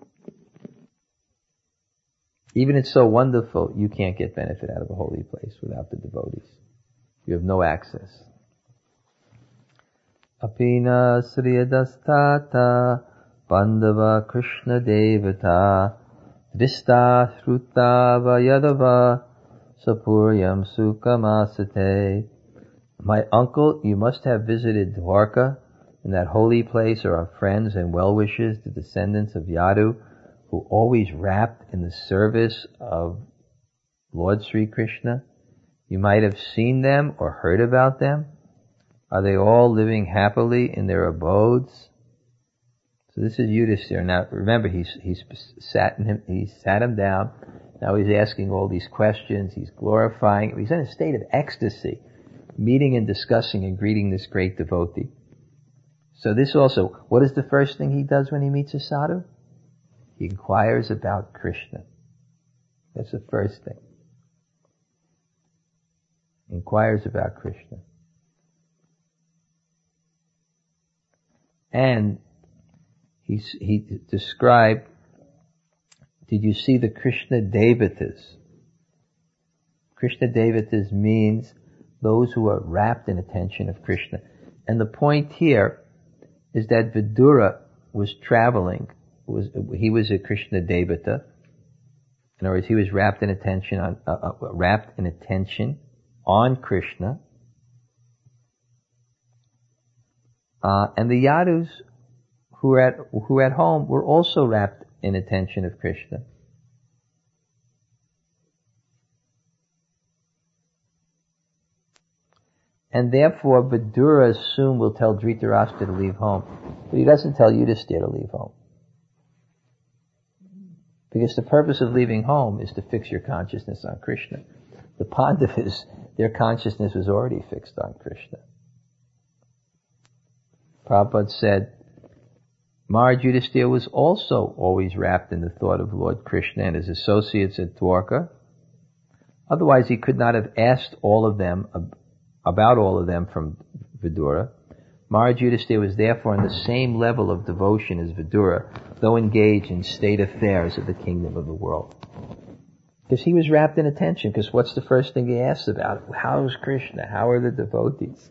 Even it's so wonderful, you can't get benefit out of a holy place without the devotees. You have no access. Apina sriyadastata bandava Krishna devata drista shruta vayadava sapuryam sukamasate. My uncle, you must have visited Dwarka. In that holy place are our friends and well-wishers, the descendants of Yadu, who always wrapped in the service of Lord Sri Krishna. You might have seen them or heard about them. Are they all living happily in their abodes? So this is Yudhisthira. Now remember, he sat him down. Now he's asking all these questions. He's glorifying. He's in a state of ecstasy, meeting and discussing and greeting this great devotee. So this also, what is the first thing he does when he meets a sadhu? He inquires about Krishna. That's the first thing. He inquires about Krishna. And he described, did you see the Krishna Devatas? Krishna Devatas means those who are wrapped in attention of Krishna. And the point here is that Vidura was traveling. He was a Krishna Devata. In other words, he was wrapped in attention on Krishna. And the Yadus who were at home were also wrapped in attention of Krishna. And therefore, Vidura soon will tell Dhritarashtra to leave home. But he doesn't tell Yudhisthira to leave home. Because the purpose of leaving home is to fix your consciousness on Krishna. The Pandavas, their consciousness was already fixed on Krishna. Prabhupada said, Maharaj Yudhisthira was also always wrapped in the thought of Lord Krishna and his associates at Dwarka. Otherwise, he could not have asked about all of them from Vidura. Maharaj Yudhisthira was therefore on the same level of devotion as Vidura, though engaged in state affairs of the kingdom of the world. Because he was wrapped in attention, because what's the first thing he asks about? How is Krishna? How are the devotees?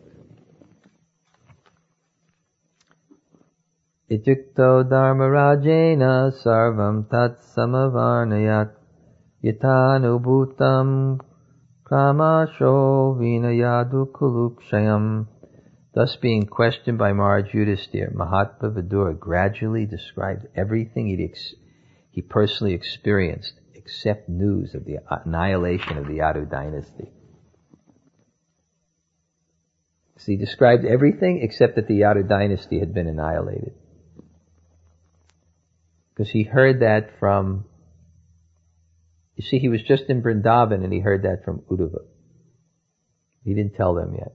Ityukto dharmarajena sarvam tat samavarnayat yatanubhutam kramasho vinayadu kulukshayam. Thus being questioned by Maharaj Yudhisthira, Mahatma Vidura gradually described everything he personally experienced except news of the annihilation of the Yadu dynasty. So he described everything except that the Yadu dynasty had been annihilated. Because he heard that from, you see, he was just in Vrindavan and he heard that from Uddhava. He didn't tell them yet.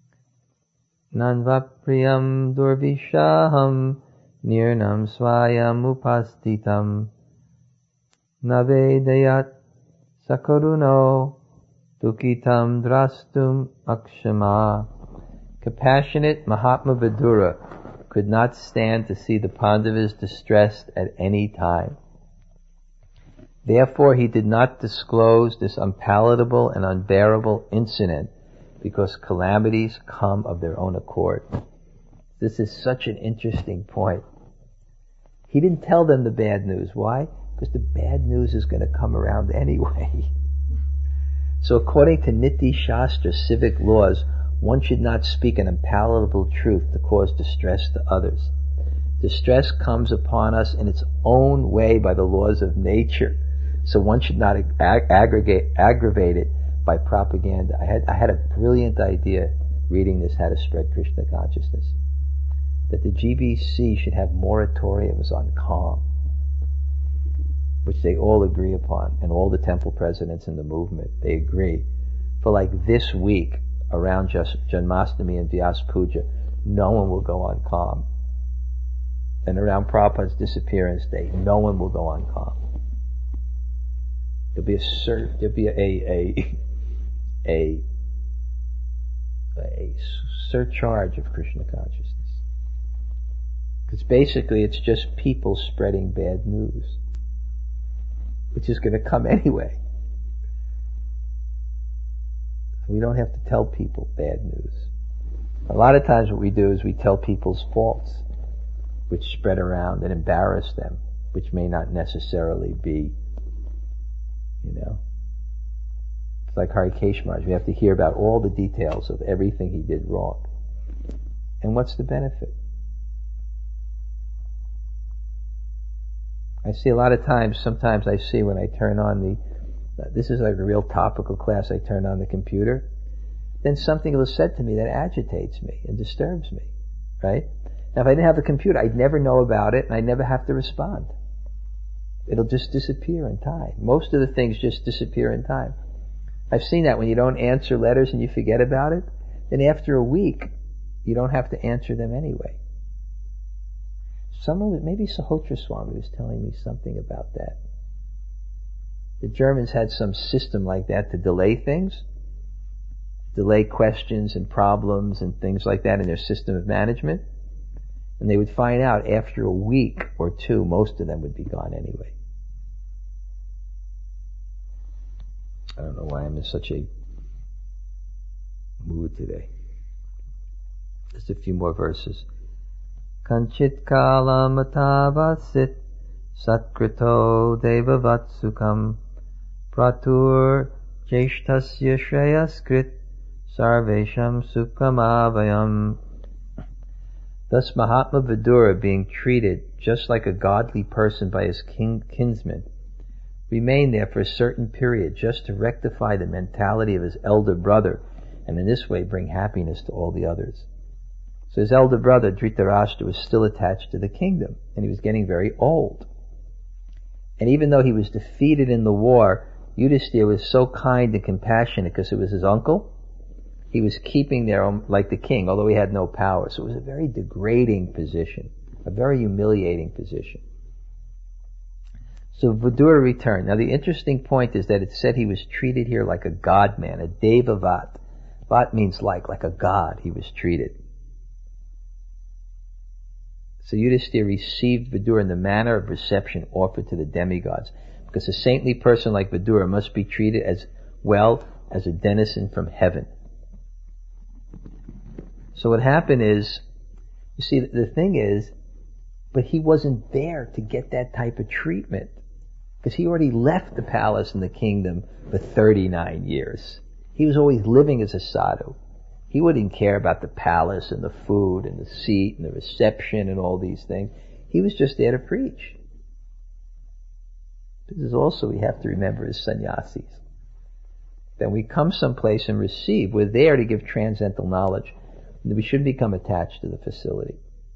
Nanvapriyam durvishaham nirnam swayam upastitam navedayat sakaruno dukitam drastum akshama. Compassionate Mahatma Vidura could not stand to see the Pandavas distressed at any time. Therefore he did not disclose this unpalatable and unbearable incident, because calamities come of their own accord. This is such an interesting point. He didn't tell them the bad news. Why? Because the bad news is going to come around anyway. So according to Niti Shastra civic laws, one should not speak an unpalatable truth to cause distress to others. Distress comes upon us in its own way by the laws of nature. So one should not aggravate it by propaganda. I had a brilliant idea reading this, How to Spread Krishna Consciousness, that the GBC should have moratoriums on calm, which they all agree upon, and all the temple presidents in the movement, they agree. For like this week, around Janmashtami and Vyas Puja, no one will go on calm. And around Prabhupada's disappearance day, no one will go on calm. There'll be a surcharge of Krishna consciousness. Because basically it's just people spreading bad news, which is going to come anyway. We don't have to tell people bad news. A lot of times what we do is we tell people's faults, which spread around and embarrass them, which may not necessarily be, it's like Harikesh Maharaj. We have to hear about all the details of everything he did wrong. And what's the benefit? I see a lot of times, sometimes I see when I turn on this is like a real topical class, I turn on the computer, then something was said to me that agitates me and disturbs me, right? Now if I didn't have the computer, I'd never know about it and I'd never have to respond. It'll just disappear in time. Most of the things just disappear in time. I've seen that when you don't answer letters and you forget about it, then after a week, you don't have to answer them anyway. Maybe Sahotra Swami was telling me something about that. The Germans had some system like that to delay things, delay questions and problems and things like that in their system of management. And they would find out after a week or two, most of them would be gone anyway. I don't know why I'm in such a mood today. Just a few more verses. Kanchit kalam atavasit satkrito devavatsukam pratur jeshtasya shreyaskrit sarvesham sukhamavayam. Thus Mahatma Vidura, being treated just like a godly person by his kinsmen, remained there for a certain period just to rectify the mentality of his elder brother and in this way bring happiness to all the others. So his elder brother, Dhritarashtra, was still attached to the kingdom, and he was getting very old. And even though he was defeated in the war, Yudhisthira was so kind and compassionate because it was his uncle. He was keeping there like the king, although he had no power. So it was a very degrading position, a very humiliating position. So Vidura returned. Now the interesting point is that it said he was treated here like a god man, a devavat. Vat means like a god he was treated. So Yudhisthira received Vidura in the manner of reception offered to the demigods, because a saintly person like Vidura must be treated as well as a denizen from heaven. So what happened is, you see, the thing is, but he wasn't there to get that type of treatment, because he already left the palace and the kingdom for 39 years. He was always living as a sadhu. He wouldn't care about the palace and the food and the seat and the reception and all these things. He was just there to preach. This is also, we have to remember, as sannyasis. Then we come someplace and receive. We're there to give transcendental knowledge. We shouldn't become attached to the facility.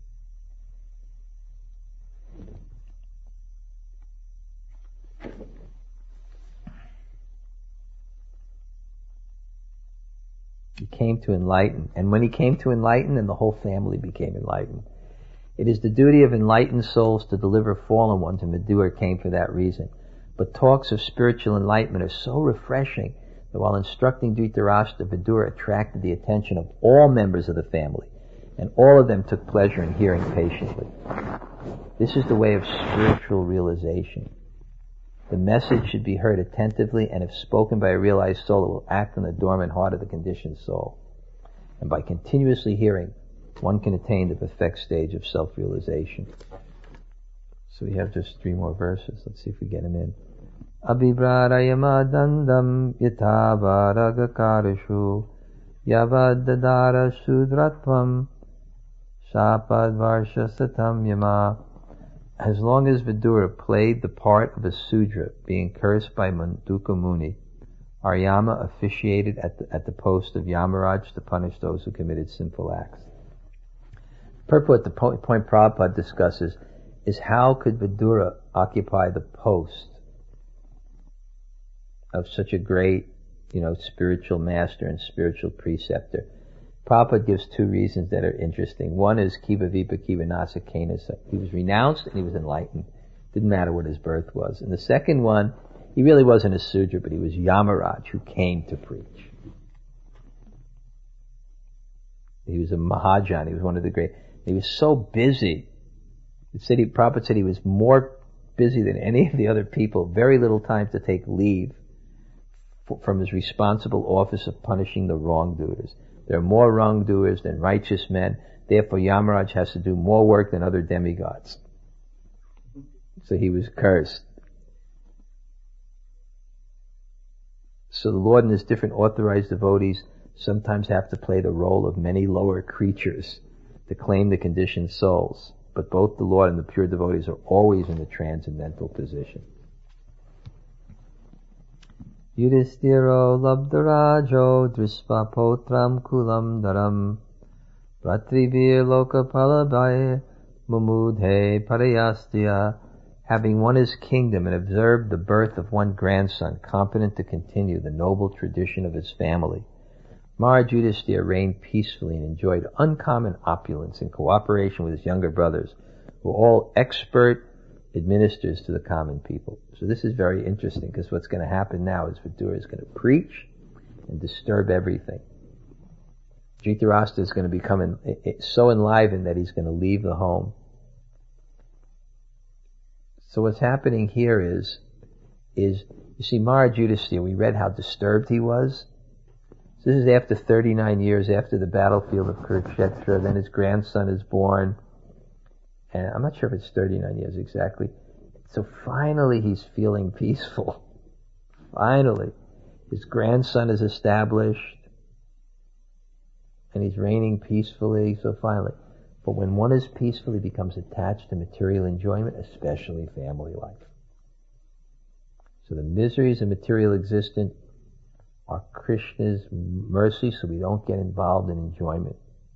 He came to enlighten. And when he came to enlighten, then the whole family became enlightened. It is the duty of enlightened souls to deliver fallen ones, and Vidura came for that reason. But talks of spiritual enlightenment are so refreshing that while instructing Dhritarashtra, Vidura attracted the attention of all members of the family, and all of them took pleasure in hearing patiently. This is the way of spiritual realization. The message should be heard attentively, and if spoken by a realized soul, it will act on the dormant heart of the conditioned soul. And by continuously hearing, one can attain the perfect stage of self-realization. So we have just 3 more verses. Let's see if we get them in. Abhibrarayama dandam yathavaragakarishu yavadadara sudratvam shapadvarsha satam yama. As long as Vidura played the part of a Sudra, being cursed by Manduka Muni, Aryama officiated at the post of Yamaraj to punish those who committed sinful acts. Purport, the point Prabhupada discusses is how could Vidura occupy the post of such a great, spiritual master and spiritual preceptor. Prabhupada gives 2 reasons that are interesting. One is Kiva Vipa Kiva Nasa Kenasa. He was renounced and he was enlightened. Didn't matter what his birth was. And the second one, he really wasn't a Sudra, but he was Yamaraj who came to preach. He was a Mahajan. He was one of the great. He was so busy. Prabhupada said he was more busy than any of the other people. Very little time to take leave from his responsible office of punishing the wrongdoers. There are more wrongdoers than righteous men. Therefore, Yamaraj has to do more work than other demigods. So he was cursed. So the Lord and his different authorized devotees sometimes have to play the role of many lower creatures to claim the conditioned souls. But both the Lord and the pure devotees are always in the transcendental position. Yudhishthiro labdharajo drispa potram kulam dharam pratrivir lokapalabhaya mumudhe parayastya. Having won his kingdom and observed the birth of one grandson, competent to continue the noble tradition of his family, Maharaj Yudhishthira reigned peacefully and enjoyed uncommon opulence in cooperation with his younger brothers, who were all expert administrators to the common people. So this is very interesting, because what's going to happen now is Vidura is going to preach and disturb everything. Dhritarashtra is going to become so enlivened that he's going to leave the home. So what's happening here is you see Maharaj Yudhishthira, we read how disturbed he was. So this is after 39 years after the battlefield of Kurukshetra, then his grandson is born. And I'm not sure if it's 39 years exactly. So finally he's feeling peaceful. Finally. His grandson is established. And he's reigning peacefully, so finally. But when one is peaceful, he becomes attached to material enjoyment, especially family life. So the miseries of material existence are Krishna's mercy, so we don't get involved in enjoyment.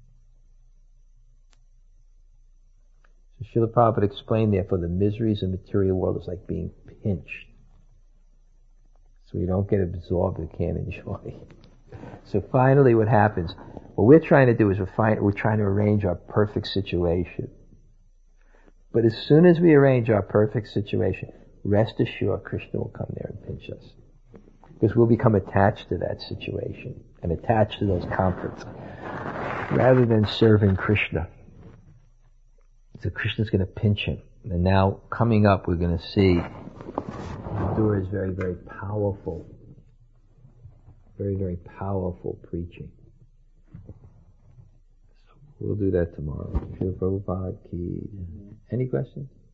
So Srila Prabhupada explained, therefore, the miseries of the material world is like being pinched. So we don't get absorbed and can't enjoy. So finally what happens, what we're trying to do is we're trying to arrange our perfect situation. But as soon as we arrange our perfect situation, rest assured Krishna will come there and pinch us. Because we'll become attached to that situation and attached to those comforts rather than serving Krishna. So Krishna's going to pinch him. And now, coming up, we're going to see Vidura is very, very powerful. Very, very powerful preaching. So we'll do that tomorrow. Srila Prabhupada ki. Any questions?